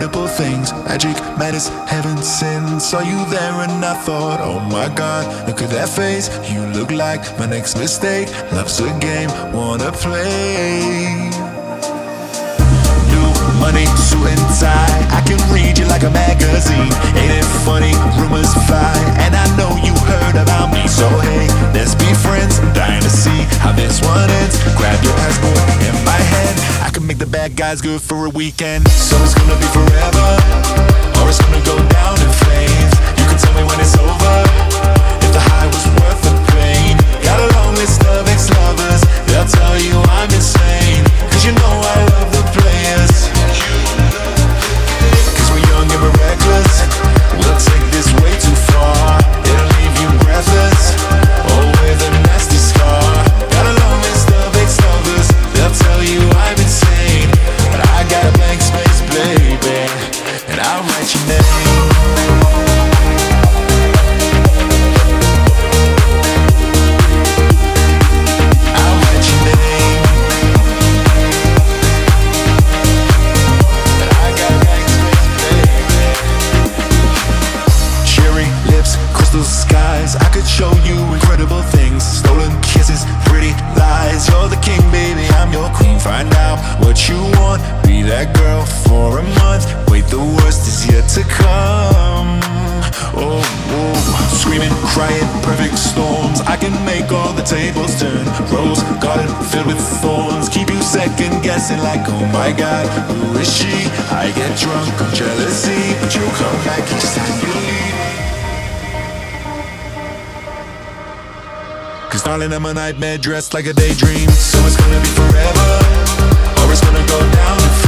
incredible things. Magic, madness, heaven, sin. Saw you there and I thought, oh my God, look at that face. You look like my next mistake. Love's a game, wanna play. New money, suit and tie. I can read you like a magazine. Ain't it funny? Rumors fly, and I know you heard about me. So hey, let's be friends. I'm dying to see how this one ends. Grab your passport in my hand. I can make the bad guys good for a weekend. So it's gonna be forever, or it's gonna go down in flames. You can tell me when it's over, if the high was worth the pain. Got a long list of ex-lovers, they'll tell you I'm insane. Cause you know I love the players. Cause we're young and we're reckless. We'll take this way too far. It'll leave you breathless, or with a nasty scar. Got a long list of ex-lovers, they'll tell you I'm insane. But I got a blank space, baby, and I'll write your name. Skies, I could show you incredible things. Stolen kisses, pretty lies. You're the king, baby, I'm your queen. Find out what you want, be that girl for a month. Wait, the worst is yet to come. Oh, oh, screaming, crying, perfect storms. I can make all the tables turn. Rose garden filled with thorns. Keep you second guessing like, oh my God, who is she? I get drunk on jealousy, but you come back each time you leave. Cause darling, I'm a nightmare dressed like a daydream. So it's gonna be forever, or it's gonna go down.